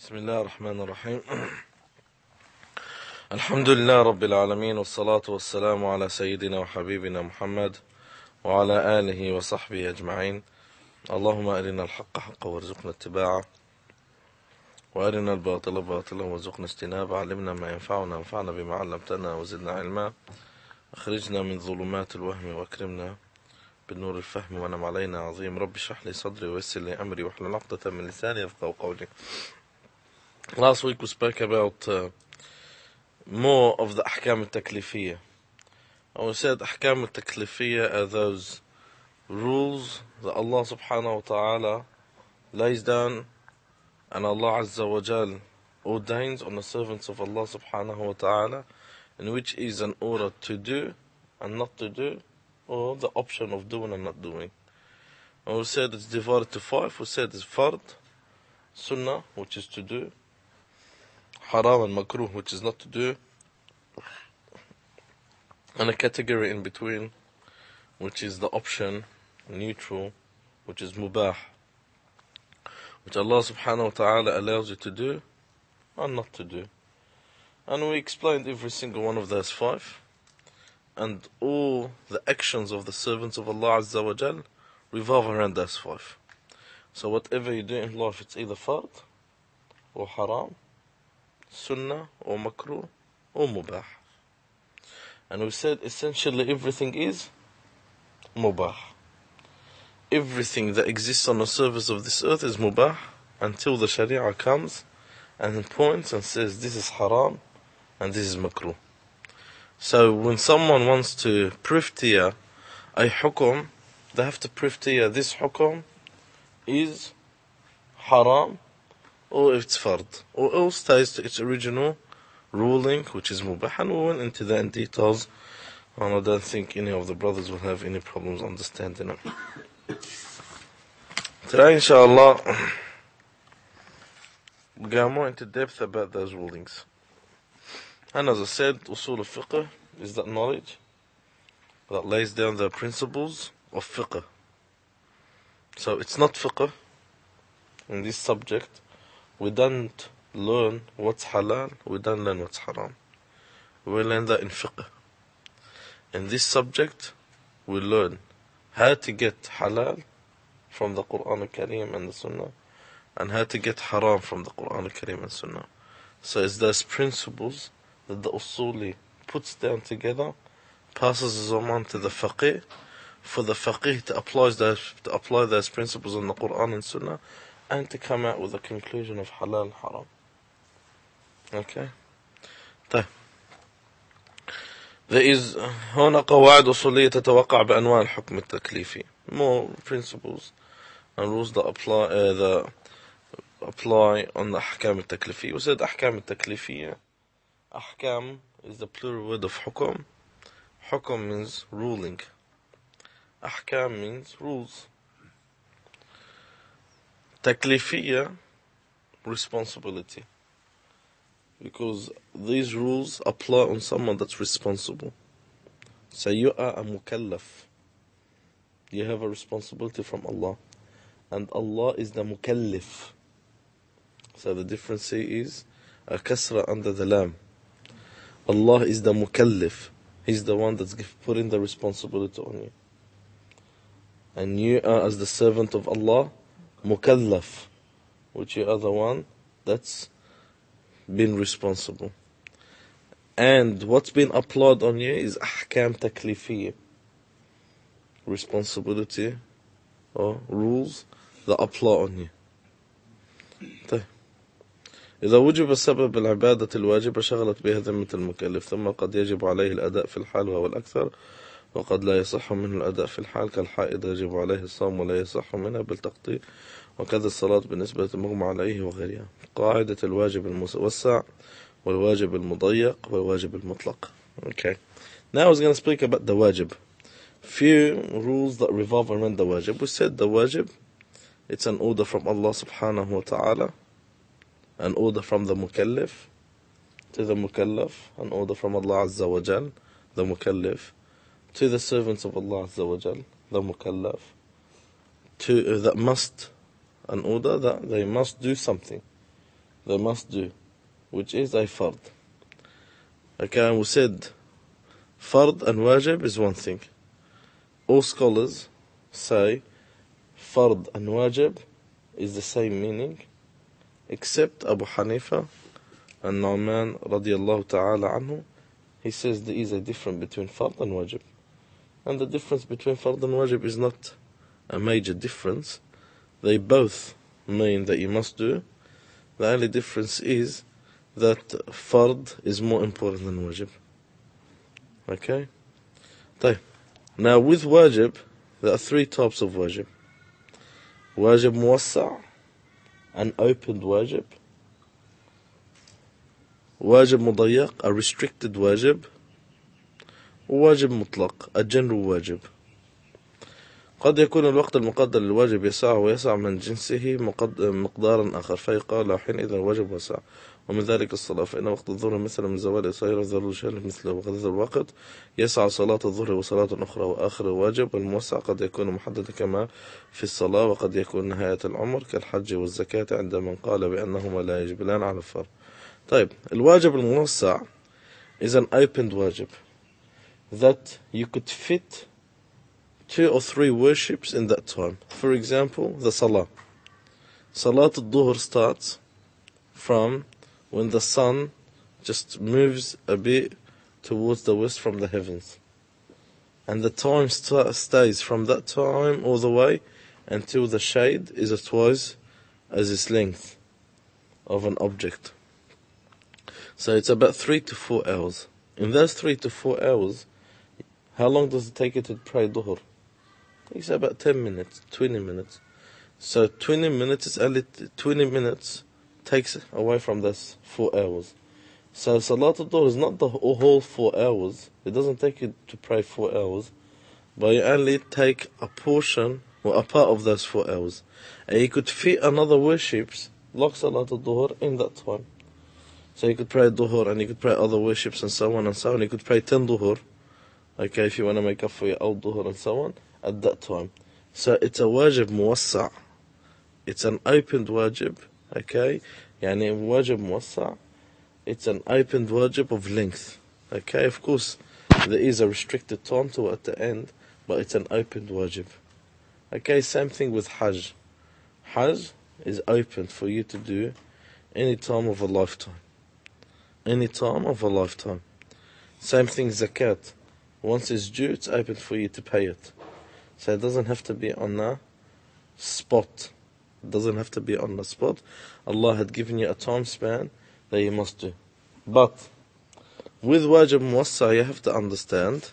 بسم الله الرحمن الرحيم. الحمد لله رب العالمين، والصلاة والسلام على سيدنا وحبيبنا محمد وعلى آله وصحبه أجمعين. اللهم أرنا الحق حقا وارزقنا اتباعه، وأرنا الباطل باطلا وارزقنا اجتنابه. علمنا ما ينفعنا وانفعنا بما علمتنا وزدنا علما. أخرجنا من ظلمات الوهم وأكرمنا بالنور الفهم ونعم علينا عظيم. رب اشرح لي صدري ويسر لي أمري واحلل عقدة من لساني يفقهوا قولي. Last week we spoke about more of the Ahkam al-Taklifiyya. And we said Ahkam al-Taklifiyya are those rules that Allah subhanahu wa ta'ala lays down and Allah Azza wa Jal ordains on the servants of Allah subhanahu wa ta'ala, in which is an order to do and not to do, or the option of doing and not doing. And we said it's divided to 5. We said it's Fard, Sunnah, which is to do, Haram and Makruh, which is not to do, and a category in between, which is the option, neutral, which is Mubah, which Allah subhanahu wa ta'ala allows you to do and not to do. And we explained every single one of those 5, and all the actions of the servants of Allah Azza wa Jal revolve around those 5. So whatever you do in life, it's either Fard or Haram, Sunnah or Makruh or Mubah. And we said essentially everything is Mubah. Everything that exists on the surface of this earth is Mubah until the Sharia comes and points and says this is Haram and this is Makruh. So when someone wants to prove to you a hukum, they have to prove to you this hukum is Haram or it's Fard, or else stays to its original ruling, which is Mubah. And we went into that in details, and I don't think any of the brothers will have any problems understanding it. Today, inshallah, we'll go more into depth about those rulings. And as I said, usul al-fiqh is that knowledge that lays down the principles of fiqh. So it's not fiqh in this subject. We don't learn what's halal, we don't learn what's haram. We learn that in fiqh. In this subject, we learn how to get halal from the Quran al-Kareem and the Sunnah, and how to get haram from the Quran al-Kareem and Sunnah. So it's those principles that the usuli puts down together, passes them on to the faqih, for the faqih to apply those principles in the Quran and Sunnah, and to come out with a conclusion of halal and haram. Okay? طيب. There is هنا قواعد أصولية تتوقع بأنواع الحكم التكليفي. More principles and rules that apply on the أحكام التكليفية. We said أحكام التكليفية. أحكام is the plural word of حكم. حكم means ruling. أحكام means rules. Taklifiyya, responsibility. Because these rules apply on someone that's responsible. So you are a mukallaf. You have a responsibility from Allah. And Allah is the mukallif. So the difference is a kasra under the lam. Allah is the mukallif. He's the one that's putting the responsibility on you. And you are, as the servant of Allah, mukallaf, which you are the one that's been responsible. And what's been applied on you is ahkam taklifiyya, responsibility or rules that apply on you. طيب. إذا وجب سبب العبادة الواجبة شغلت بها ذمة المكلف، ثم قد يجب عليه الأداء في الحال وهو الأكثر، وقد لا يصح منه الأداء في الحال، كالحائض يجب عليه الصوم ولا يصح منها بالتقطيع، وكذا الصلاة بالنسبة للمغمى عليه وغيرها. قاعدة الواجب الموسع والواجب المضيق والواجب المطلق. Okay. Now I was going to speak about the wajib. Few rules that revolve around the wajib. We said the wajib, it's an order from Allah subhanahu wa ta'ala, an order from the mukallif to the mukallaf, an order from Allah Azza wa Jal, the mukallif, to the servants of Allah Azza wa Jal, the mukallaf, that must, an order that they must do something. they must do, which is a fard. Okay, and we said fard and wajib is one thing. All scholars say fard and wajib is the same meaning, except Abu Hanifa and Nu'man radiallahu ta'ala anhu. He says there is a difference between fard and wajib. And the difference between fard and wajib is not a major difference. They both mean that you must do. The only difference is that fard is more important than wajib. Okay? Now with wajib, there are three types of wajib. Wajib muwassa', an opened wajib. Wajib mudayyaq, a restricted wajib. وواجب مطلق, a general واجب. قد يكون الوقت المقدر للواجب يسع ويسع من جنسه مقدارا آخر فيقال حينئذ الواجب وسع. ومن ذلك الصلاة فإن وقت الظهر مثل من زوال إصير وذل شهر مثله. وقد هذا الوقت يسع صلاة الظهر وصلاة أخرى وآخر الواجب. والموسع قد يكون محددا كما في الصلاة وقد يكون نهاية العمر كالحج والزكاة عند من قال بأنهما لا يجبلان على الفرض. الواجب الموسع is an opened واجب that you could fit 2 or 3 worships in that time. For example, the Salah. Salat al-Dhuhr starts from when the sun just moves a bit towards the west from the heavens. And the time stays from that time all the way until the shade is twice as its length of an object. So it's about 3 to 4 hours. In those 3 to 4 hours, how long does it take you to pray Dhuhr? It takes about 10 minutes, 20 minutes. So 20 minutes is only 20 minutes takes away from this 4 hours. So Salat al-Dhuhr is not the whole 4 hours. It doesn't take you to pray 4 hours, but you only take a portion or a part of those 4 hours. And you could fit another worships like Salat al-Dhuhr in that time. So you could pray Dhuhr and you could pray other worships and so on and so on. You could pray 10 Dhuhr. Okay, if you want to make up for your old Dhuhr and so on, at that time. So it's a wajib muwassa'. It's an opened wajib. Okay, يعني wajib muwassa'. It's an opened wajib of length. Okay, of course, there is a restricted time to it at the end, but it's an opened wajib. Okay, same thing with Hajj. Hajj is open for you to do any time of a lifetime. Any time of a lifetime. Same thing zakat. Once it's due, it's open for you to pay it. So it doesn't have to be on the spot. It doesn't have to be on the spot. Allah had given you a time span that you must do. But with wajib muwassa', you have to understand.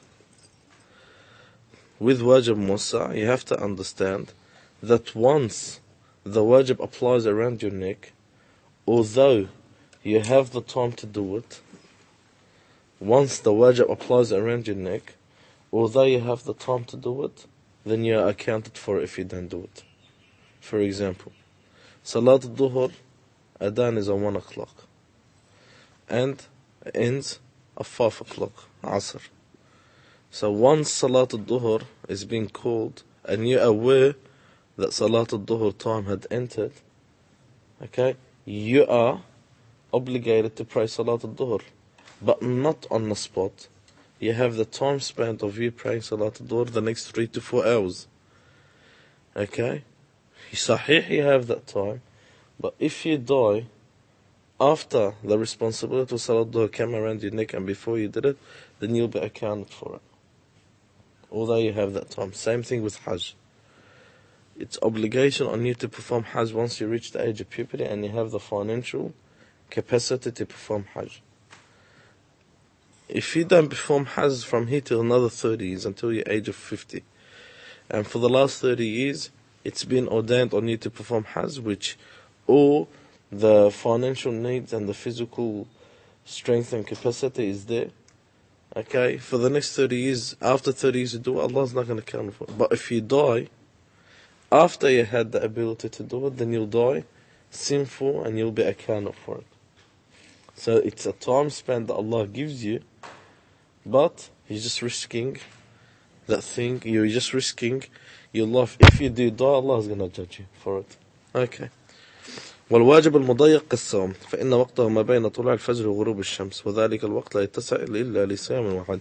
With wajib muwassa', you have to understand that once the wajib applies around your neck, although you have the time to do it, once the wajib applies around your neck, although you have the time to do it, then you are accounted for if you don't do it. For example, Salat al-Dhuhr, Adhan is at 1 o'clock and ends at 5 o'clock, Asr. So once Salat al-Dhuhr is being called and you're aware that Salat al-Dhuhr time had entered, okay, you are obligated to pray Salat al-Dhuhr, but not on the spot. You have the time span of you praying Salat al-Dhuhr the next 3 to 4 hours. Okay? Sahih, you have that time. But if you die after the responsibility of Salat al-Dhuhr came around your neck and before you did it, then you'll be accounted for it. Although you have that time. Same thing with Hajj. It's obligation on you to perform Hajj once you reach the age of puberty and you have the financial capacity to perform Hajj. If you don't perform Hajj from here till another 30 years, until your age of 50, and for the last 30 years, it's been ordained on you to perform Hajj, which all the financial needs and the physical strength and capacity is there. Okay, for the next 30 years, after 30 years you do it, Allah's not going to count for it. But if you die, after you had the ability to do it, then you'll die sinful and you'll be accounted for it. So it's a time span that Allah gives you, but you're just risking that thing, you're just risking your life. If you do die, Allah is going to judge you for it. Okay. والواجب المضيق كالصوم فإن وقته ما بين طلوع الفجر وغروب الشمس وذلك الوقت لا يتسع إلا لصيام واحد.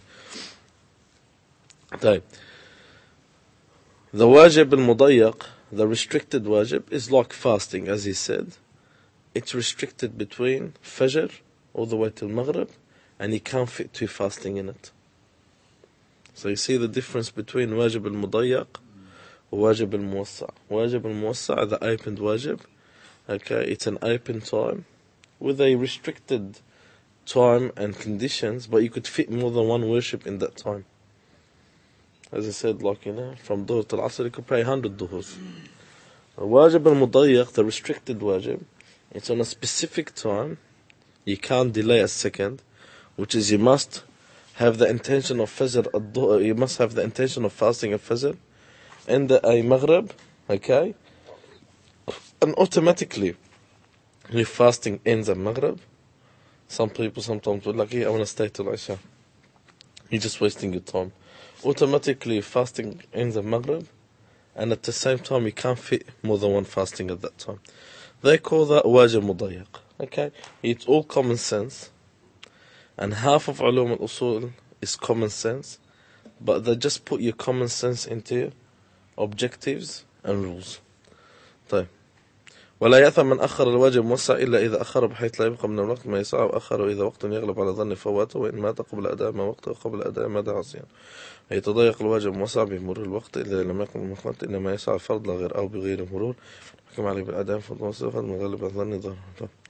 طيب. The wajib al-mudayyaq, the restricted wajib, is like fasting, as he said. It's restricted between Fajr all the way till Maghrib, and you can't fit two fasting in it. So you see the difference between wajib al-mudayyaq and wajib al-muwassa'. Wajib al-muwassa', the opened wajib, okay, it's an open time with a restricted time and conditions, but you could fit more than one worship in that time. As I said, like, from Dhuhr till Asr, you could pray 100 Dhurs. Wajib al-mudayyaq, the restricted wajib, it's on a specific time. You can't delay a second, which is you must have the intention of Fajr, you must have the intention of fasting at Fajr and a Maghrib, okay? And automatically, your fasting ends at Maghrib. Some people sometimes would like, I want to stay till Isha. You're just wasting your time. Automatically, fasting ends at Maghrib, and at the same time, you can't fit more than one fasting at that time. They call that wajib mudayyaq. Okay? It's all common sense, and half of ulum al-usul is common sense, but they just put your common sense into objectives and rules. طيب. ولا يأثم من أخر الواجب موسع إلا إذا أخر بحيث لا يبقى من الوقت ما يسعى وأخر إذا وقت يغلب على ظن فواته وإن مات قبل أداء ما وقته وقبل أداء ما دعا عصيان. يتضيق الواجب موسع بمرور الوقت إذا لم يكن المخلط إنما يسعى الفرض لا غير أو بغير مرور حكم عليه بالأداء فالموسع من غالب الظن ظهر.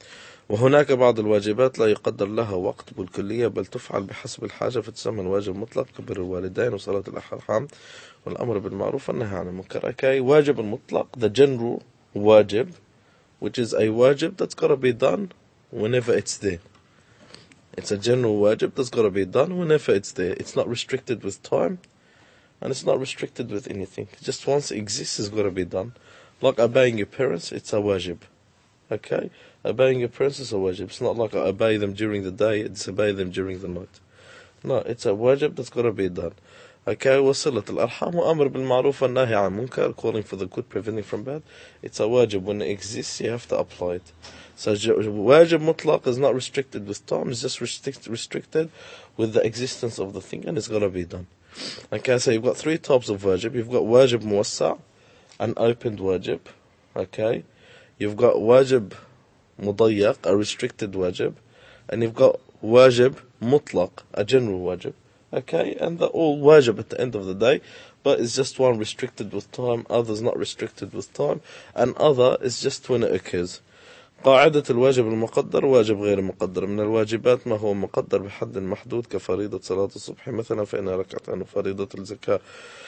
وهناك بعض الواجبات لا يقدر لها وقت بالكلية بل تفعل بحسب الحاجة فتسمى الواجب مطلق كبر الوالدين وصلاة الأرحام والأمر بالمعروف والنهي عن المنكر. Okay, واجب المطلق, the general wajib, which is a wajib that's got to be done whenever it's there. It's a general wajib that's got to be done whenever it's there. It's not restricted with time, and it's not restricted with anything. Just once it exists, it's got to be done. Like obeying your parents, it's a wajib. Okay? Obeying your parents is a wajib. It's not like I obey them during the day, I disobey them during the night. No, it's a wajib that's got to be done. Okay, وصلة الأرحام وأمر بالمعروف والنهي عن المنكر, calling for the good, preventing from bad. It's a wajib. When it exists, you have to apply it. So wajib mutlaq is not restricted with time, it's just restricted with the existence of the thing, and it's got to be done. Okay, so you've got three types of wajib. You've got wajib muwassa', an opened wajib. Okay, you've got wajib mudayyaq, a restricted wajib, and you've got wajib mutlaq, a general wajib. Okay, and they're all wajib at the end of the day, but it's just one restricted with time, others not restricted with time, and other is just when it occurs. قاعدة الواجب المقدر واجب غير مقدر. من الواجبات ما هو مقدر بحد محدود كفريضة صلاة الصبح مثلا فإنها ركعتان وفريضة الزكاة.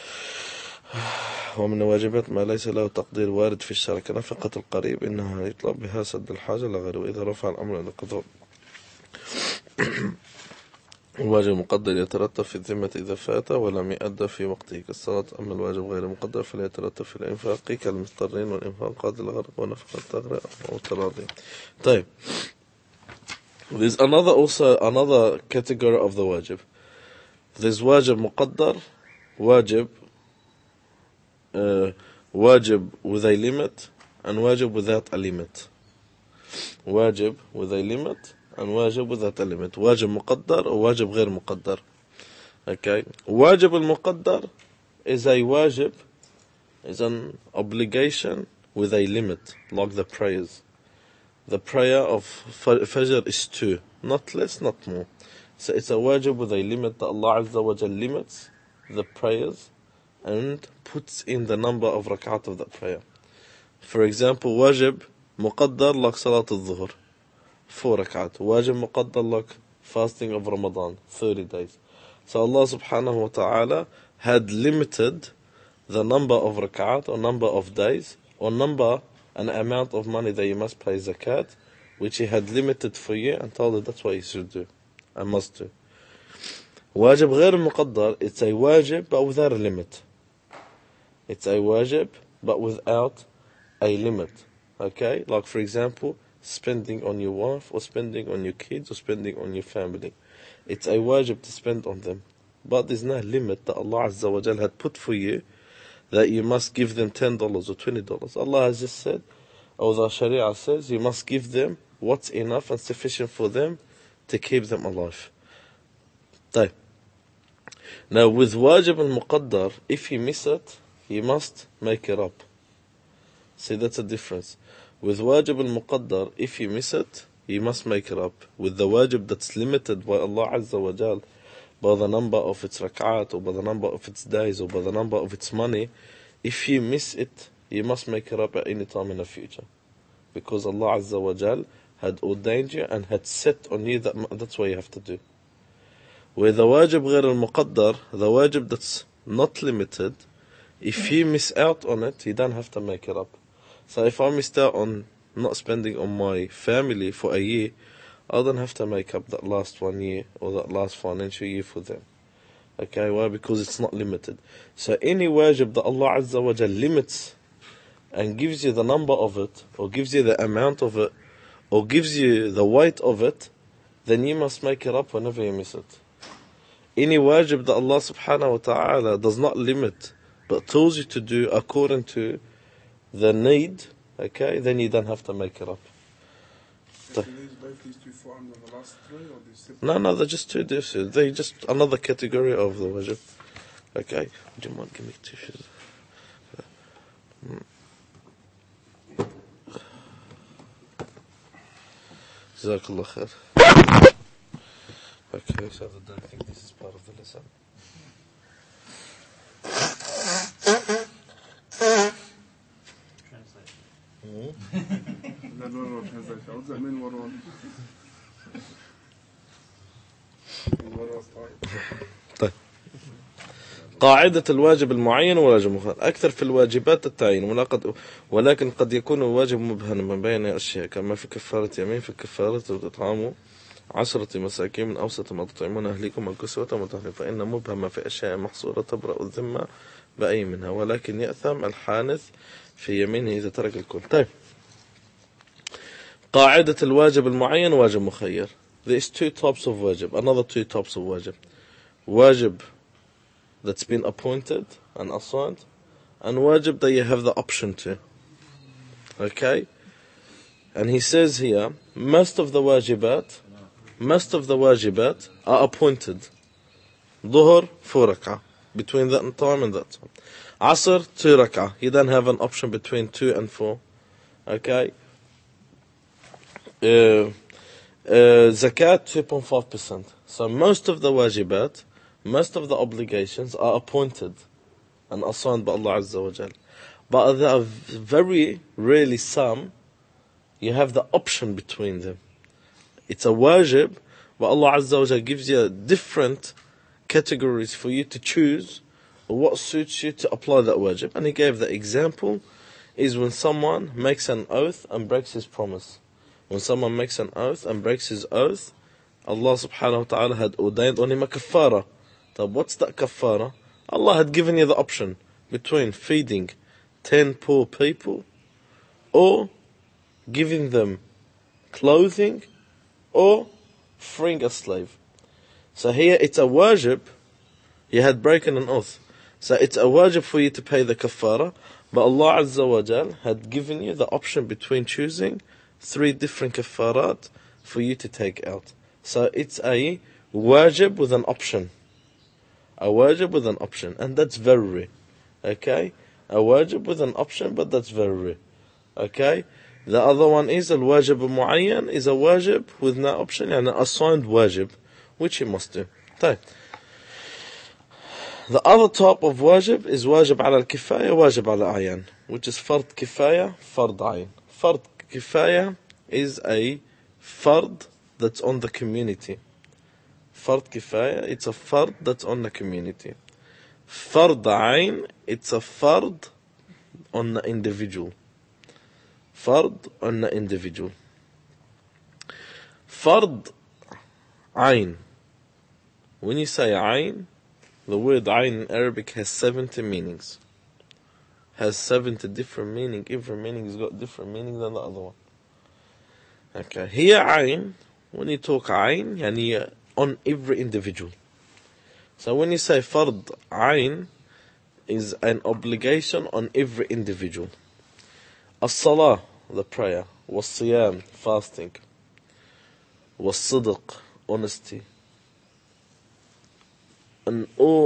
ومن الواجبات ما ليس له تقدير وارد في الشرع كنفقة القريب إنها يطلب بها سد الحاجة لا غيره إذا رفع الأمر إلى القضاء. الواجب المقدر يترتب في الذمة إذا فات ولم يؤدى في وقته كالصلاة. أما الواجب غير المقدر فلا يترتب في الإنفاق كالمضطرين والإنفاق قادر الغرق ونفقة تغرق أو تراضي. طيب. There's another category of the wajib. There's wajib muqaddar, wajib with a limit, and wajib without a limit. Wajib with a limit and wajib without a limit. Wajib muqaddar or wajib غير muqaddar. Okay. Wajib al-muqaddar is a wajib, is an obligation with a limit, like the prayers. The prayer of Fajr is 2, not less, not more. So it's a wajib with a limit that Allah Azza wa Jal limits the prayers and puts in the number of rak'at of that prayer. For example, wajib muqaddar like Salat al-Dhuhr, 4 rak'at. Wajib muqaddar like fasting of Ramadan, 30 days. So Allah subhanahu wa ta'ala had limited the number of rak'at or number of days or number and amount of money that you must pay zakat, which He had limited for you and told you that's what you should do and must do. Wajib غير muqaddar, it's a wajib but without a limit. It's a wajib but without a limit. Okay? Like for example, spending on your wife or spending on your kids or spending on your family. It's a wajib to spend on them. But there's no limit that Allah Azza wa Jal had put for you that you must give them $10 or $20. Allah has just said, or the Sharia says, you must give them what's enough and sufficient for them to keep them alive. طيب. Now with wajib al-muqaddar, if you miss it, you must make it up. See, that's a difference. With wajib al-muqaddar, if you miss it, you must make it up. With the wajib that's limited by Allah Azza wa Jal, by the number of its rak'at, or by the number of its days, or by the number of its money, if you miss it, you must make it up at any time in the future. Because Allah Azza wa Jal had ordained you and had set on you that that's what you have to do. With the wajib غير المقدر, the wajib that's not limited, if you miss out on it, you don't have to make it up. So if I missed out on not spending on my family for a year, I don't have to make up that last 1 year or that last financial year for them. Okay, why? Because it's not limited. So any wajib that Allah Azza wa Jal limits and gives you the number of it, or gives you the amount of it, or gives you the weight of it, then you must make it up whenever you miss it. Any wajib that Allah subhanahu wa ta'ala does not limit, but tells you to do according to the need, okay, then you don't have to make it up. No, they're just two different. They're just another category of the wajib. Okay, would you mind giving me tissues? Jazakallah khair. Okay, so I think this is part of the lesson. طيب. قاعدة الواجب المعين وواجب مخير. أكثر في الواجبات التعيين ولكن قد يكون الواجب مبهما بين أشياء كما في كفارة يمين في كفارة إطعام 10 مساكين من أوسط ما تطعمون أهليكم الكسوة والتحرير فإن مبهما في أشياء محصورة تبرأ الذمة بأي منها ولكن يأثم الحانث في يمينه إذا ترك الكل. طيب. قاعدة الواجب المعين واجب مخير. There is two types of wajib, another two types of wajib. Wajib that's been appointed and assigned, and wajib that you have the option to. Okay? And he says here, most of the wajibat are appointed. Dhuhr, 4 rak'ah, between that time and that time. Asr, 2 rak'ah. You don't have an option between 2 and 4. Okay? Zakat, 2.5%. So most of the wajibat, most of the obligations are appointed and assigned by Allah Azza wa Jal. But there are very rarely some, you have the option between them. It's a wajib, but Allah Azza wa Jal gives you different categories for you to choose what suits you to apply that wajib. And he gave the example is when someone makes an oath and breaks his promise. When someone makes an oath and breaks his oath, Allah subhanahu wa ta'ala had ordained on him a kafara. So what's that kafara? Allah had given you the option between feeding 10 poor people or giving them clothing or freeing a slave. So here it's a wajib. You had broken an oath. So it's a wajib for you to pay the kafara. But Allah Azza wa Jal had given you the option between choosing 3 different kafarat for you to take out. So it's a wajib with an option. A wajib with an option. And that's very rare. Okay? A wajib with an option, but that's very rare. Okay? The other one is al-wajib al-mu'ayyan, is a wajib with no option, and an assigned wajib, which you must do. طيب. The other type of wajib is wajib ala al-kifaya, wajib ala ayan, which is fard kifaya, fard ayn. Fard kifaya is a fard that's on the community. Fard kifaya, it's a fard that's on the community. Fard ayn, it's a fard on the individual. Fard on the individual. Fard ayn. When you say ayn, the word ayn in Arabic has 70 meanings. Has 70 different meanings. Every meaning has got different meaning than the other one. Okay. Here ayn, when you talk ayn, yani on every individual. So when you say fard ayn, is an obligation on every individual. As-salah, the prayer, was-siyam, fasting, was-sidq, honesty, and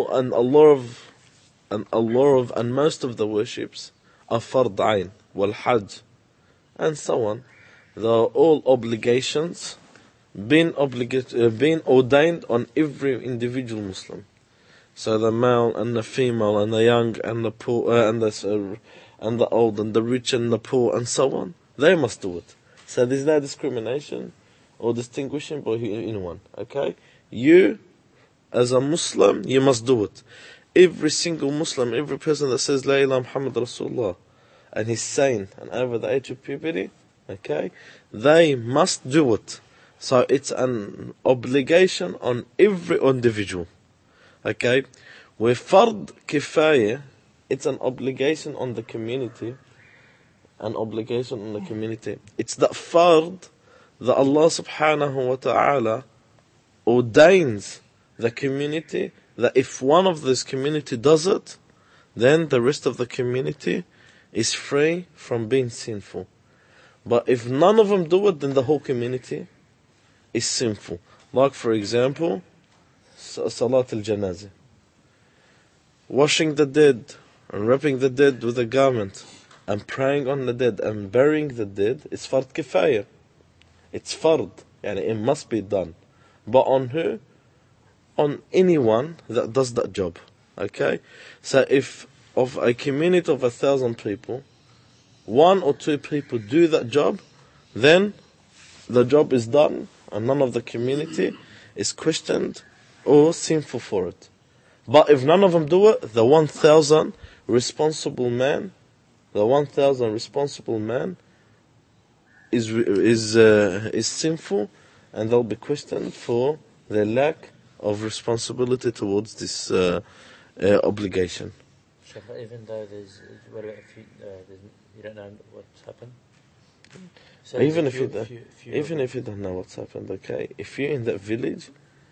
most of the worships are fard ayn, wal-hajj, and so on. They are all obligations being ordained on every individual Muslim. So the male and the female and the young and the poor and the old and the rich and the poor and so on, they must do it. So there's no discrimination or distinguishing by anyone. Okay, you as a Muslim, you must do it. Every single Muslim, every person that says La ilaha Muhammad Rasulullah and he's sane and over the age of puberty, okay, they must do it. So it's an obligation on every individual. Okay, where fard kifaya, it's an obligation on the community. An obligation on the community. It's that fard that Allah subhanahu wa ta'ala ordains the community, that if one of this community does it, then the rest of the community is free from being sinful. But if none of them do it, then the whole community is sinful. Like for example, Salat al-Janazah. Washing the dead, and wrapping the dead with a garment, and praying on the dead, and burying the dead is fard kifaya. It's fard, and it must be done. But on who? On anyone that does that job. Okay? So if of a community of 1,000 people, 1 or 2 people do that job, then the job is done, and none of the community is questioned or sinful for it. But if none of them do it, the 1,000 responsible man is sinful, and they'll be questioned for their lack of responsibility towards this obligation. Even though what about if you don't know what's happened? So even if you don't know what's happened, okay, if you're in that village,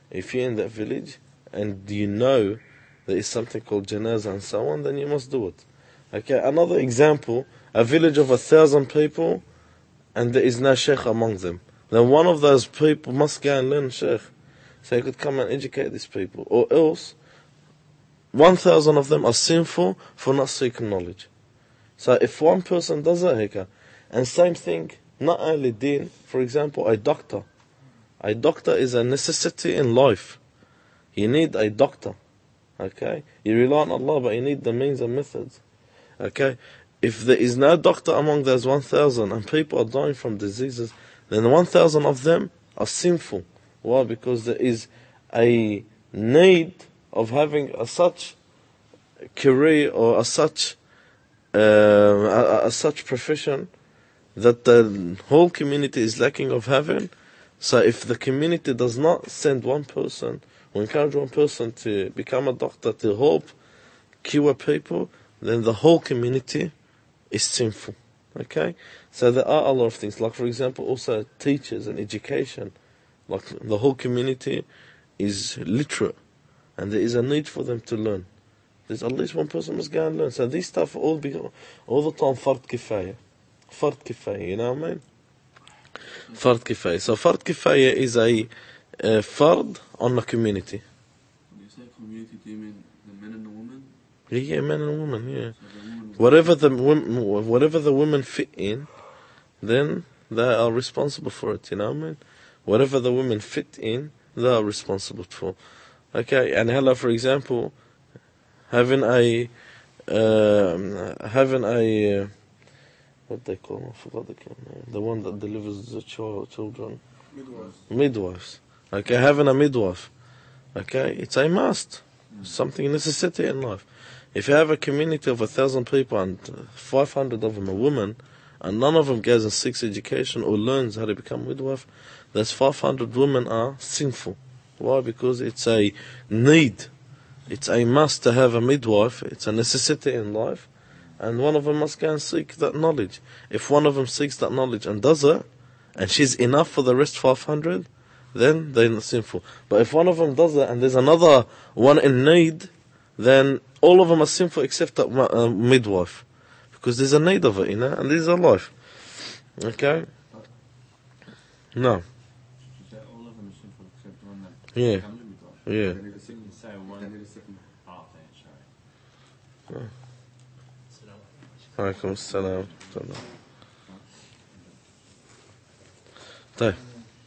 and you know there is something called janazah and so on, then you must do it. Okay, another example, a village of 1,000 people, and there is no sheikh among them. Then one of those people must go and learn sheikh, so he could come and educate these people. Or else, 1,000 of them are sinful for not seeking knowledge. So if one person does it, and same thing, not only deen, for example, a doctor. A doctor is a necessity in life. You need a doctor. Okay? You rely on Allah, but you need the means and methods. Okay? If there is no doctor among those 1,000 and people are dying from diseases, then 1,000 of them are sinful. Why? Because there is a need of having such career or a such profession that the whole community is lacking of having. So if the community does not send one person or encourage one person to become a doctor to help cure people, then the whole community is sinful. Okay? So there are a lot of things, like for example also teachers and education. Like the whole community is literate, and there is a need for them to learn. There's at least one person must go and learn. So these stuff all the time fard kifaya. Fard kifaya, you know what I mean? Fard kifaya. So fard kifaya is a fard on the community. When you say community, do you mean the men and the women? Yeah, men and women, yeah. So Whatever the women fit in, then they are responsible for it, you know what I mean? Whatever the women fit in, they are responsible for. Okay, and hello, for example, having a what they call, I forgot the name, the one that delivers the children. Midwives. Okay, having a midwife. Okay, it's a must. Something necessity in life. If you have a community of 1,000 people and 500 of them are women, and none of them goes and seeks education or learns how to become midwife, those 500 women are sinful. Why? Because it's a need. It's a must to have a midwife. It's a necessity in life. And one of them must go and seek that knowledge. If one of them seeks that knowledge and does it, and she's enough for the rest 500, then they're not sinful. But if one of them does it and there's another one in need, then all of them are sinful except that midwife. Because there's a need of it, you know, and this is a life. Okay? No. All of them are sinful except one that Yeah. comes with God. Yeah. They need a second. So They one need a second. half then, sorry. عليكم السلام. طيب.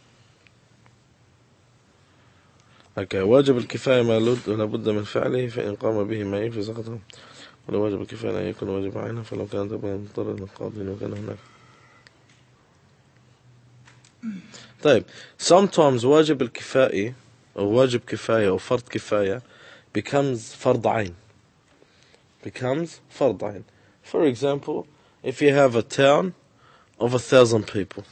Okay. واجب الكفاية ما لابد من فعله فإن قام به ما يكفي سقطه ولو واجب الكفاية لا يكون واجب عينه فلو كان تبقى مضطر للقاضي وكان هناك. طيب. Sometimes واجب الكفاية أو واجب كفاية أو فرض كفاية becomes فرض عين. Becomes فرض عين. For example, if you have a town of 1,000 people,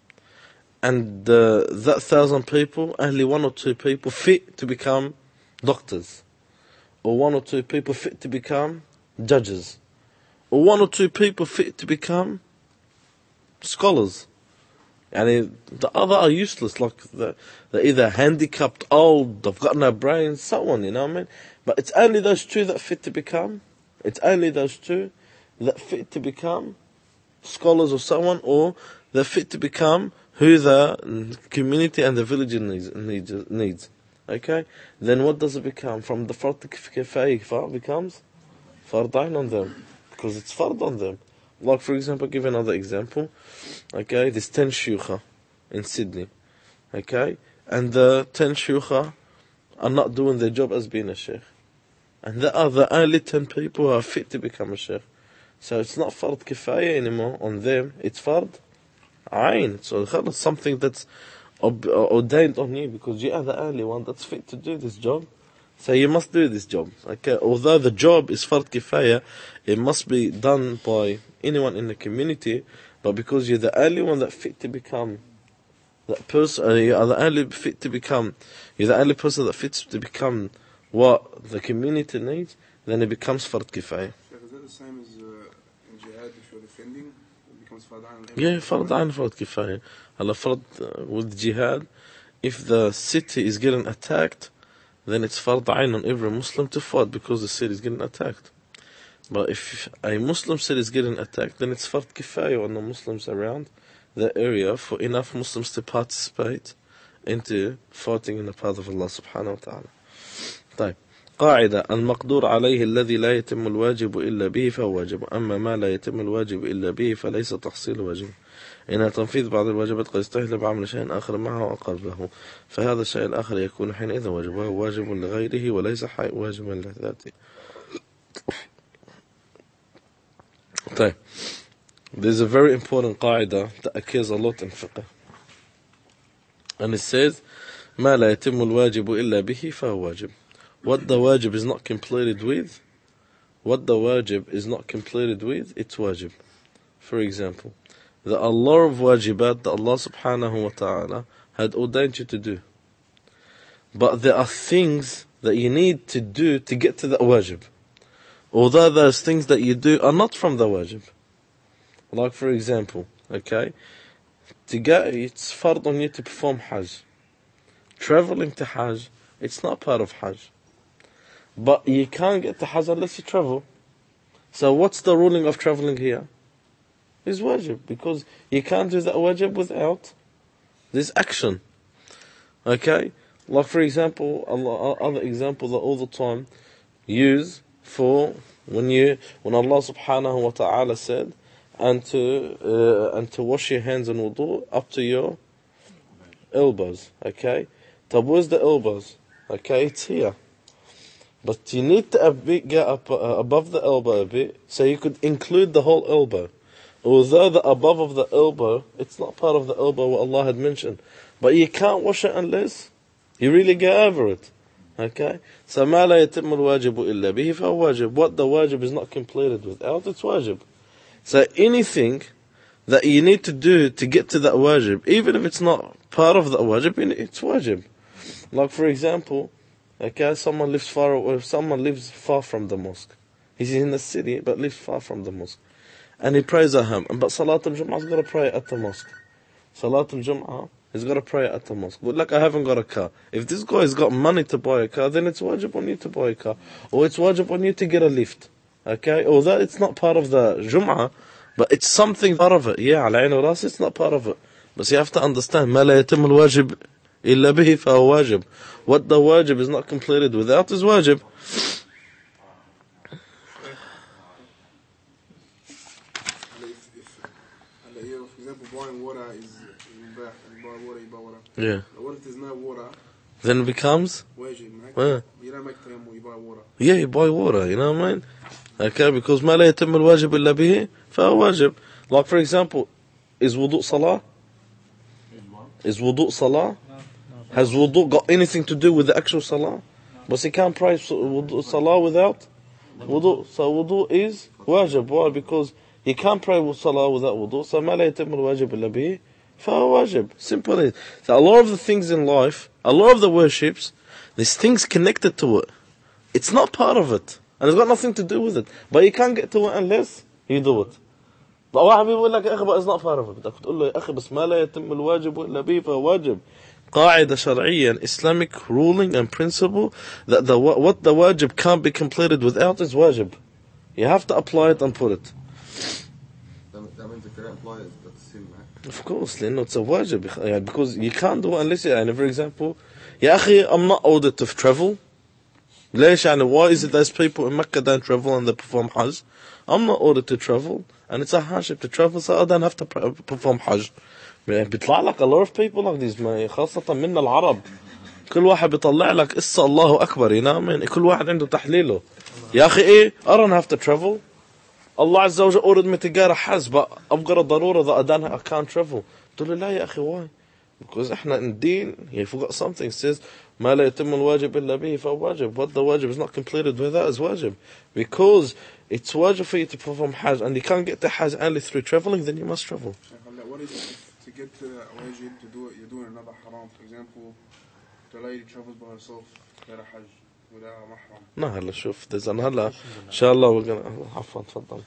and that 1,000 people, only 1 or 2 people fit to become doctors, or 1 or 2 people fit to become judges, or 1 or 2 people fit to become scholars. And the other are useless, like they're either handicapped, old, they've got no brains, so on, you know what I mean? But it's only those 2 that fit to become, it's only those 2 that fit to become scholars or someone, or they're fit to become who the community and the village needs. Okay? Then what does it become? From the fard kifaya becomes fard ayn on them. Because it's fard on them. Like, for example, give another example. Okay? There's 10 shuyukha in Sydney. Okay? And the 10 shuyukha are not doing their job as being a sheikh. And there are the only 10 people who are fit to become a sheikh. So it's not fard kifaya anymore on them. It's fard ayn. So it's something that's ordained on you because you are the only one that's fit to do this job. So you must do this job. Okay? Although the job is fard kifaya, it must be done by anyone in the community. But because you're the only one that fit to become that person, you are the only fit to become. You're the only person that fits to become what the community needs. Then it becomes fard kifaya. Is that the same as in jihad if you're defending? It becomes fard ayn? Yeah, fard ayn, fard kifaya. Allah fard with jihad, if the city is getting attacked, then it's fard ayn on every Muslim to fight because the city is getting attacked. But if a Muslim city is getting attacked, then it's fard kifaya on the Muslims around the area for enough Muslims to participate into fighting in the path of Allah subhanahu wa ta'ala. طيب. قاعدة المقدور عليه الذي لا يتم الواجب إلا به فهو واجب أما ما لا يتم الواجب إلا به فليس تحصيل واجب إن تنفيذ بعض الواجبات قد يستهل بعمل شيء آخر معه وأقربه فهذا الشيء الآخر يكون حينئذ واجب وهو واجب لغيره وليس واجبا لذاته. طيب. There's a very important قاعدة that occurs a lot in fiqh, and it says ما لا يتم الواجب إلا به فهو واجب. What the wajib is not completed with, it's wajib. For example, there are a lot of wajibat that Allah subhanahu wa ta'ala had ordained you to do. But there are things that you need to do to get to the wajib. Although those things that you do are not from the wajib. Like for example, okay, it's fard on you to perform hajj. Traveling to hajj, it's not part of hajj. But you can't get to hajj unless you travel. So what's the ruling of traveling here? It's wajib, because you can't do that wajib without this action. Okay? Like for example, other example that all the time use for when Allah subhanahu wa ta'ala said and to wash your hands in wudu up to your elbows. Okay? But where's the elbows? Okay, it's here. But you need to get up above the elbow a bit, so you could include the whole elbow. Although the above of the elbow, it's not part of the elbow what Allah had mentioned. But you can't wash it unless you really get over it. Okay? So ما لا يتم الواجب إلا به فهو واجب. What the wajib is not completed without, it's wajib. So anything that you need to do to get to that wajib, even if it's not part of the wajib, it's wajib. Like for example, okay, someone lives far from the mosque. He's in the city, but lives far from the mosque. And he prays at home. But Salat al-Jum'ah has got to pray at the mosque. Salat al-Jum'ah has got to pray at the mosque. But like, I haven't got a car. If this guy has got money to buy a car, then it's wajib on you to buy a car. Or it's wajib on you to get a lift. Okay? Although it's not part of the Jum'ah, But it's something part of it. Yeah, على عين وراسي, it's not part of it. But you have to understand, ما لا يتم الواجب إلا به فهو واجب. What the wajib is not completed without is wajib. For example, boiling water is mubah, and boil water, you buy water. Yeah. What if there's no water? Then it becomes, Wajib, yeah. You don't make tayammum, you buy water. Yeah, you buy water, you know what I mean? Okay, because ما لا يتم الواجب إلا به فهو واجب. Like for example, is wudu salah? Is wudu salah? Has wudu got anything to do with the actual salah? But you can't pray wudu salah without wudu. So wudu is wajib. Why? Because you can't pray salah without wudu. So ما لا يتم الواجب إلا به فهو واجب. Simple as. So a lot of the things in life, a lot of the worships, there's things connected to it. It's not part of it. And it's got nothing to do with it. But you can't get to it unless you do it. But واحد بيقول لك يا أخي, but it's not part of it. بدك تقول له يا أخي بس ما لا يتم الواجب إلا به فهو واجب. قاعدة شرعية, an Islamic ruling and principle that what the wajib can't be completed without is wajib. You have to apply it and put it. That means if you don't apply it, that's sin, right? Of course, لأنه it's a wajib. Because you can't do it unless you, for example, يا أخي, I'm not ordered to travel. ليش يعني? Why is it there's people in Mecca don't travel and they perform Hajj? I'm not ordered to travel, and it's a hardship to travel, so I don't have to perform Hajj. بيطلع لك a lot of people like this, خاصة من العرب. كل واحد بيطلع لك قصة الله أكبر, you know what I mean? كل واحد عنده تحليله. يا أخي إيه, I don't have to travel. الله عز وجل ordered me to go to Hajj, but I've got a ضرورة that I can't travel. تقول له لا يا أخي, why? Because إحنا in deen, you forgot something. It says ما لا يتم الواجب إلا به فهو واجب. What the wajib is not completed without is wajib. Because it's wajib for you to perform Hajj, and you can't get to Hajj only through traveling, then you must travel. What is it to get to wajib to do it? You're doing another haram. For example, the lady travels by herself to Hajj without a mahram. No, هلا شوف, there's an هلا إن شاء الله we're gonna. عفوا تفضل.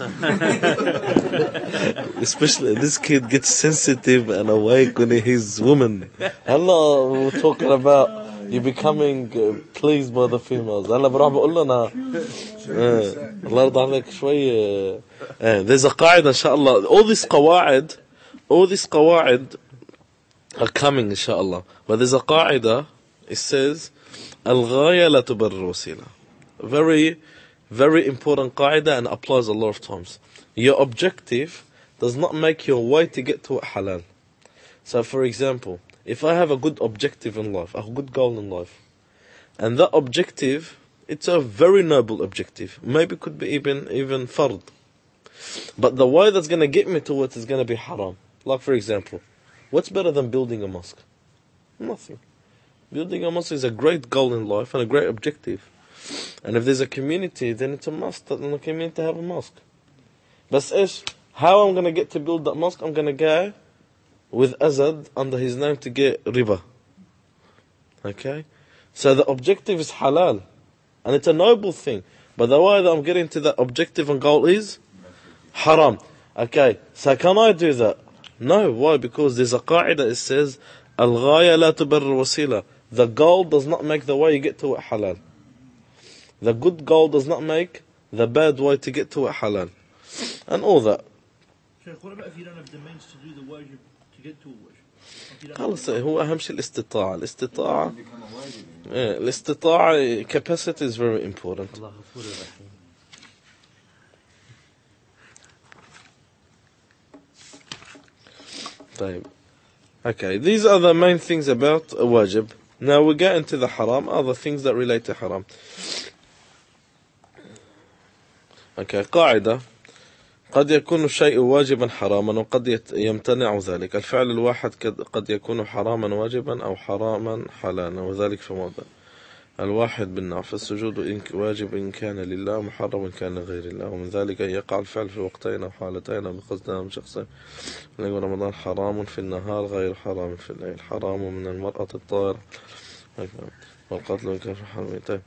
Especially this kid gets sensitive and awake when he's woman. هلا we're talking about you becoming pleased by the females. هلا بروح بقول لنا الله يرضى عليك شوي. There's a قاعدة إن شاء الله. All these قواعد are coming إن شاء الله. But there's a قاعدة. It says الغاية لا تبرر الوسيلة. Very, very important قاعدة, and applies a lot of times. Your objective does not make your way to get to halal. So for example, if I have a good objective in life, a good goal in life, and that objective, it's a very noble objective, maybe could be even fard, but the way that's going to get me to it is going to be haram. Like for example, what's better than building a mosque? Nothing. Building a mosque is a great goal in life and a great objective. And if there's a community, then it's a must that in the community have a mosque. But how I'm going to get to build that mosque? I'm going to go with Azad under his name to get riba. Okay? So the objective is halal. And it's a noble thing. But the way that I'm getting to that objective and goal is haram. Okay, so can I do that? No. Why? Because there's a qaida that says al-ghaya la tubarrir wasila. The goal does not make the way you get to it halal. The good goal does not make the bad way to get to it halal. And all that. Sheikh, what about if you don't have the means to do the wajib to get to a wajib? خلاص, هو أهم شيء الاستطاعة capacity is very important. طيب. Okay, these are the main things about a wajib. Now we get into the haram, other things that relate to haram. Okay, قاعدة. قد يكون الشيء واجبا حراما وقد يمتنع ذلك. الفعل الواحد قد يكون حراما واجبا أو حراما حلالا، وذلك في موضع. الواحد بالنار، فالسجود واجب إن كان لله، محرم إن كان لغير الله. ومن ذلك أن يقع الفعل في وقتين أو حالتين أو بقصد أو شخصين. نقول رمضان حرام في النهار غير حرام في الليل. حرام من المرأة الطاهرة والقتل من كفر حرمتين.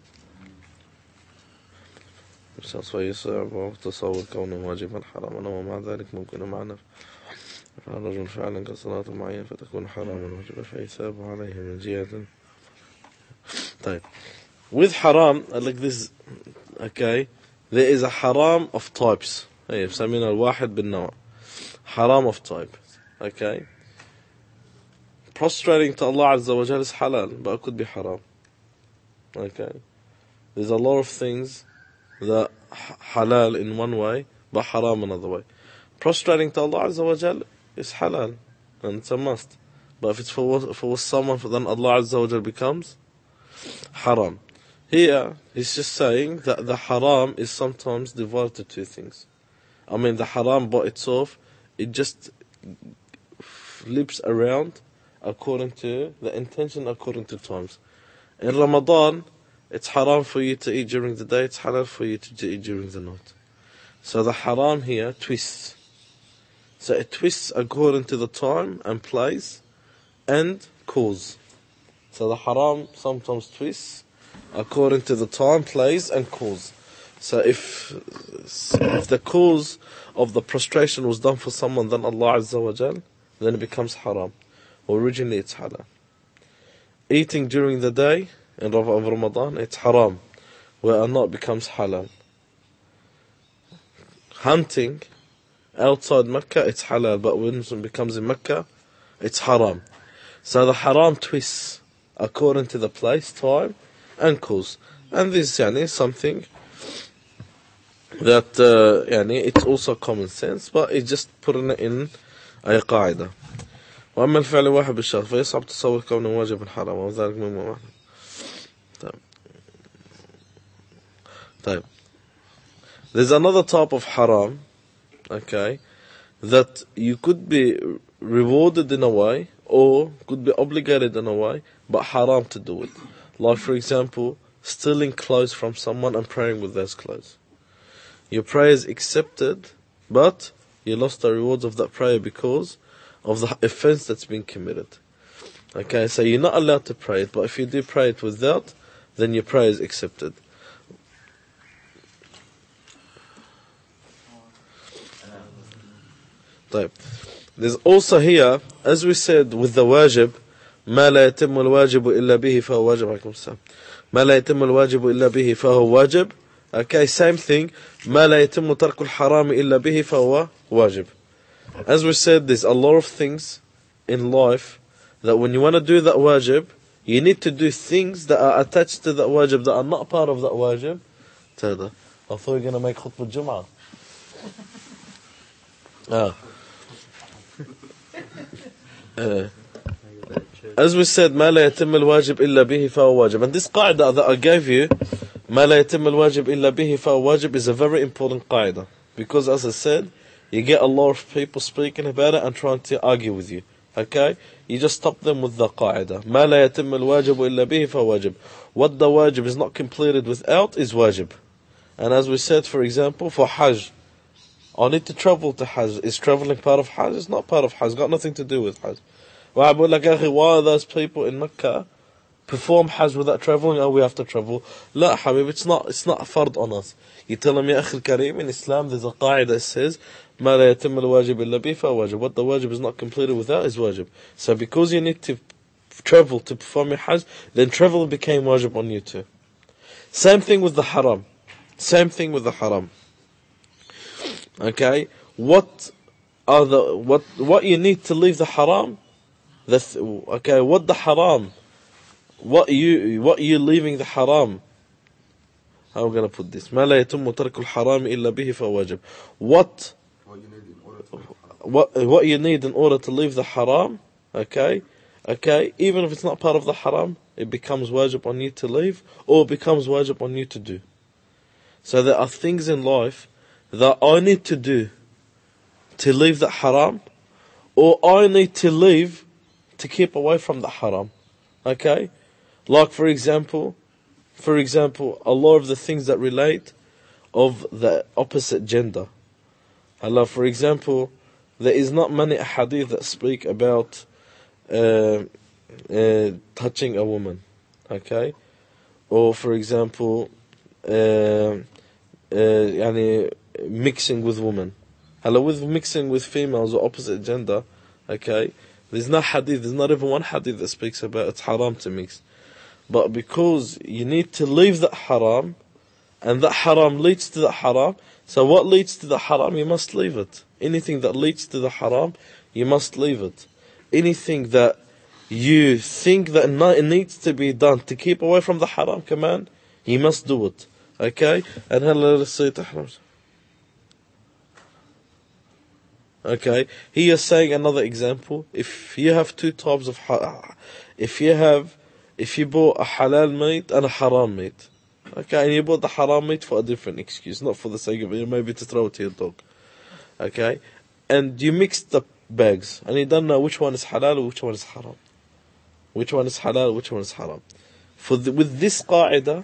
فيصعب تصور كونه واجبا حراما، ومع ذلك ممكن معنى فالرجل فعلا كصلاة معين فتكون حراما واجبا فيثاب عليه من جهة. طيب, with haram, like this, okay, there is a haram of types. هي بسمينا الواحد بالنوع. Haram of type. Okay. Prostrating to Allah Azza wa Jal is halal, but it could be haram. Okay. There's a lot of things that halal in one way, but haram another way. Prostrating to Allah Azza wa Jal is halal, and it's a must. But if it's for someone, then Allah Azza wa Jal becomes haram. Here, he's just saying that the haram is sometimes divided to two things. I mean, the haram by itself, it just flips around according to the intention, according to times. In Ramadan, it's haram for you to eat during the day, it's halal for you to eat during the night. So the haram here twists. So it twists according to the time and place and cause. So the haram sometimes twists according to the time, place and cause. So if the cause of the prostration was done for someone than Allah Azza wa Jal, then it becomes haram. Originally it's halal. Eating during the day in Ramadan, it's haram, where not becomes halal. Hunting outside Mecca, it's halal, but when it becomes in Mecca, it's haram. So the haram twists according to the place, time and cause. And this is something that it's also common sense, but it's just putting it in a قاعدة. وأما الفعل واحد بالشرط فيصعب تصور كونه واجب حرام وذلك مما واحد. طيب. There's another type of haram, okay, that you could be rewarded in a way or could be obligated in a way, but haram to do it. Like, for example, stealing clothes from someone and praying with those clothes. Your prayer is accepted, but you lost the rewards of that prayer because of the offense that's been committed. Okay, so you're not allowed to pray it, but if you do pray it without, then your prayer is accepted. There's also here, as we said with the wajib, ما لا يتم الواجب إلا به فهو واجب. عليكم السلام. ما لا يتم الواجب إلا به فهو واجب. Okay, same thing. ما لا يتم ترك الحرام إلا به فهو واجب. As we said, there's a lot of things in life that when you want to do that wajib, you need to do things that are attached to that wajib that are not part of that wajib. I thought you were going to make khutbah Jum'ah. As we said, ما لا يتم الواجب إلا به فهو واجب. And this qaida that I gave you, ما لا يتم الواجب إلا به فهو واجب, is a very important qaida. Because as I said, you get a lot of people speaking about it and trying to argue with you. Okay? You just stop them with the qaida. ما لا يتم الواجب إلا به فهو واجب. What the wajib is not completed without is wajib. And as we said, for example, for Hajj, I need to travel to Hajj. Is traveling part of Hajj? It's not part of Hajj. It's got nothing to do with Hajj. Why are those people in Mecca perform Hajj without traveling? Oh, we have to travel. لا حبيب, it's not a fard on us. You tell them, يا أخي الكريم, in Islam there's a qaida that says ما لا يتم الواجب إلا به فهو واجب. What the wajib is not completed without is wajib. So because you need to travel to perform your Hajj, then travel became wajib on you too. Same thing with the haram. Same thing with the haram. Okay, what you need to leave the haram? What the haram? What you leaving the haram? How am I going to put this? ما لا يتم ترك الحرام إلا به فواجب. What you need in order to leave the haram? Okay, even if it's not part of the haram, it becomes wajib on you to leave, or it becomes wajib on you to do. So there are things in life that I need to do to leave the haram, or I need to leave to keep away from the haram. Okay? Like for example, a lot of the things that relate of the opposite gender. Allah, for example, there is not many hadith that speak about touching a woman. Okay? Or for example, mixing with women. With mixing with females or opposite gender, okay, there's no hadith, there's not even one hadith that speaks about it's haram to mix. But because you need to leave that haram, and that haram leads to the haram, so what leads to the haram, you must leave it. Anything that leads to the haram, you must leave it. Anything that you think that it needs to be done to keep away from the haram command, you must do it. Okay? And let's say tahram. Okay? He is saying another example. If you have two types of if you bought a halal meat and a haram meat, okay, and you bought the haram meat for a different excuse, not for the sake of it, maybe to throw it to your dog, okay, and you mixed the bags, and you don't know which one is halal or which one is haram, which one is halal, which one is haram. With this qaida,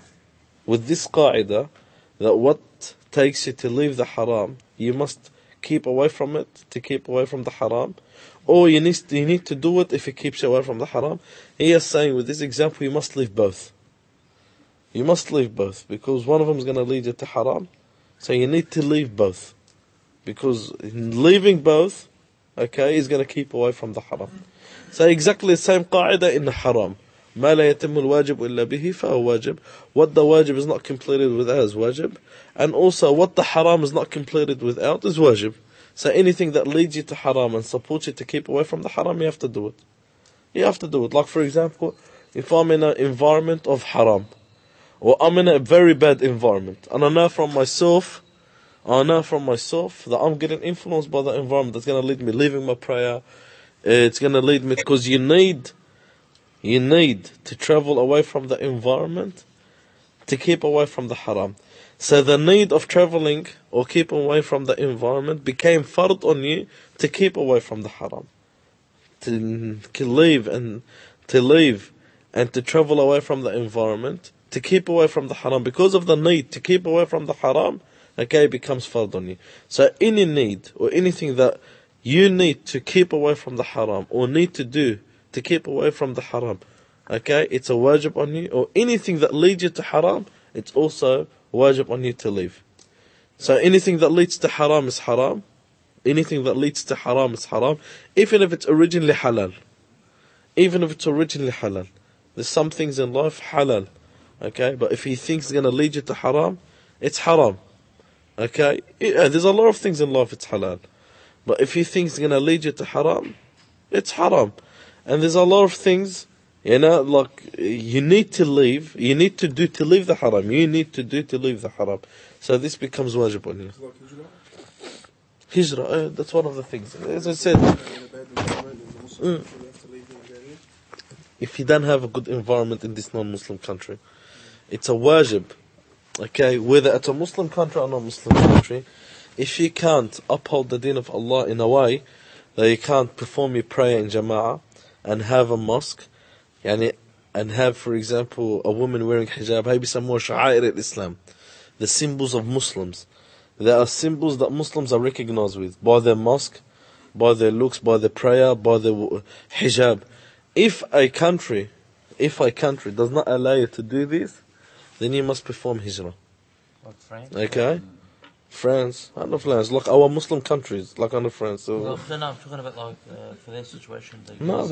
that what takes you to leave the haram, you must keep away from it to keep away from the haram, or you need to do it if it keeps you away from the haram. He is saying with this example, you must leave both. You must leave both, because one of them is going to lead you to haram, so you need to leave both, because leaving both, okay, is going to keep away from the haram. So exactly the same qaida in the haram. ما لا يتم الواجب إلا به فهو واجب. What the wajib is not completed without is wajib, and also what the haram is not completed without is wajib. So anything that leads you to haram and supports you to keep away from the haram, you have to do it. You have to do it. Like for example, if I'm in an environment of haram, or I'm in a very bad environment, and I know from myself that I'm getting influenced by the environment, that's going to lead me leaving my prayer. It's going to lead me, because you need to travel away from the environment to keep away from the haram. So the need of traveling or keeping away from the environment became fard on you to keep away from the haram. To leave and to travel away from the environment, to keep away from the haram. Because of the need to keep away from the haram, okay, it becomes fard on you. So any need or anything that you need to keep away from the haram, or need to do to keep away from the haram, okay, it's a wajib on you. Or anything that leads you to haram, it's also wajib on you to leave. So anything that leads to haram is haram. Anything that leads to haram is haram, even if it's originally halal. Even if it's originally halal. There's some things in life halal, okay, but if he thinks it's going to lead you to haram, it's haram. Okay, there's a lot of things in life it's halal, but if he thinks it's going to lead you to haram, it's haram. And there's a lot of things, like you need to leave, you need to do to leave the haram, you need to do to leave the haram. So this becomes wajib on you. Hijrah, that's one of the things. As I said, if you don't have a good environment in this non-Muslim country, it's a wajib, okay, whether it's a Muslim country or non-Muslim country, if you can't uphold the deen of Allah in a way that you can't perform your prayer in jama'ah, and have a mosque, and have, for example, a woman wearing hijab, maybe some more sha'air al-Islam, the symbols of Muslims. There are symbols that Muslims are recognized with, by their mosque, by their looks, by their prayer, by their hijab. If a country does not allow you to do this, then you must perform hijrah. Like France? Okay? France, under France, like our Muslim countries, like under France. So No, I'm talking about like for their situation. they are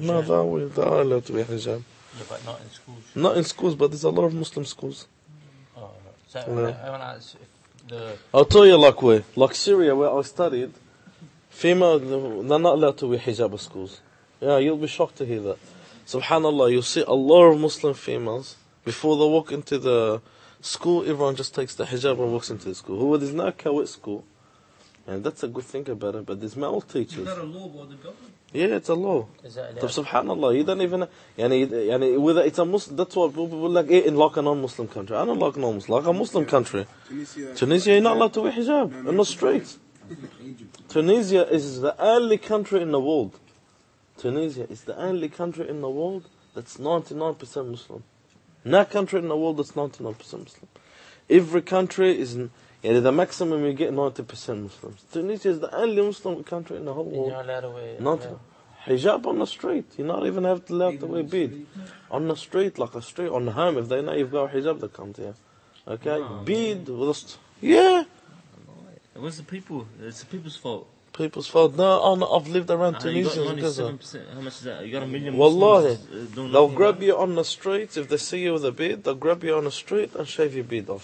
allowed to wear hijab. Yeah, but not in schools. Not in schools, but there's a lot of Muslim schools. Oh, right. So I want to ask if I'll tell you like Syria, where I studied, female, they're not allowed to wear hijab at schools. Yeah, you'll be shocked to hear that. Subhanallah, you'll see a lot of Muslim females, before they walk into the school, everyone just takes the hijab and walks into the school. There's no kawit school, and that's a good thing about it, but there's male teachers. Is that a law by the government? Yeah, it's a law. is that So, subhanallah, you don't even, whether it's a Muslim, that's why people like it in like a non-Muslim country. I don't like non-Muslim, like a Muslim country. Tunisia, you're not allowed to wear hijab in the streets. Tunisia is the only country in the world. Tunisia is the only country in the world that's 99% Muslim. No country in the world that's 99% Muslim. Every country is, the maximum you get 90% Muslims. Tunisia is the only Muslim country in the whole world. You're allowed to wear Hijab on the street. You're not even allowed to wear bead. On the street, like a street, on the home, if they know you've got a hijab, they come to you. Okay? Bead, yeah. What's the people? It's the people's fault. People's fault. No, I've lived around Tunisia. You got 7%. How much is that? You got 1 million Wallahi, Muslims. they'll grab you on the streets. If they see you with a beard, they'll grab you on the street and shave your beard off.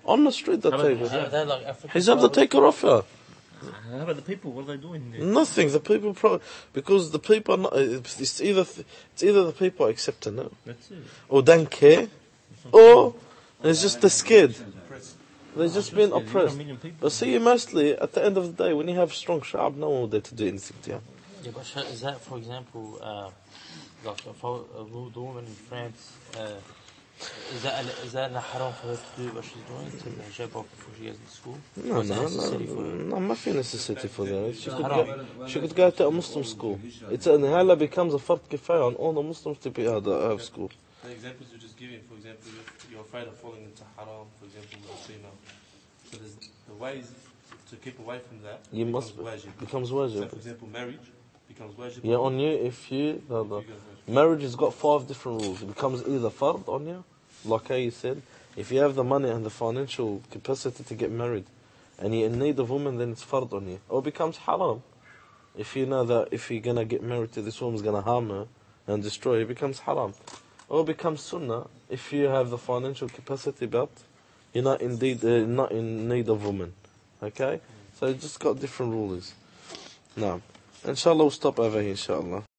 On the street they How about take the her. Are they like African Hijab they take her off her. How about the people? What are they doing there? Nothing. The people because the people are not, it's either the people are accepting it That's it. or don't care, or it's just they're scared. They're just being Yeah, you got a oppressed. million people. But see, mostly at the end of the day, when you have strong sha'ab, no one will dare to do anything to you. Yeah, but is that, for example, like if the woman in France, is that not haram for her to do what she's doing, to take the hijab off before she goes to school? No, Or is that no, necessary for her? no, ما في necessity for that. Haram. She could go to a Muslim school. It's an hala becomes a fard kifaya on all the Muslims to be have school. The examples you're just giving, for example, if you're afraid of falling into haram, for example, with a female. So there's the ways to keep away from that. You must becomes wajib. So, for example, marriage becomes wajib. Yeah, on you if you marriage has got 5 different rules. It becomes either fard on you, like how you said, if you have the money and the financial capacity to get married, and you're in need of woman, then it's fard on you. Or it becomes haram. If you know that if you're gonna get married to this woman, is gonna harm her and destroy her, it becomes haram. Or it becomes sunnah if you have the financial capacity, but you're not not in need of woman. Okay, so it just got different rules. Now, inshallah, we'll stop over here. Inshallah.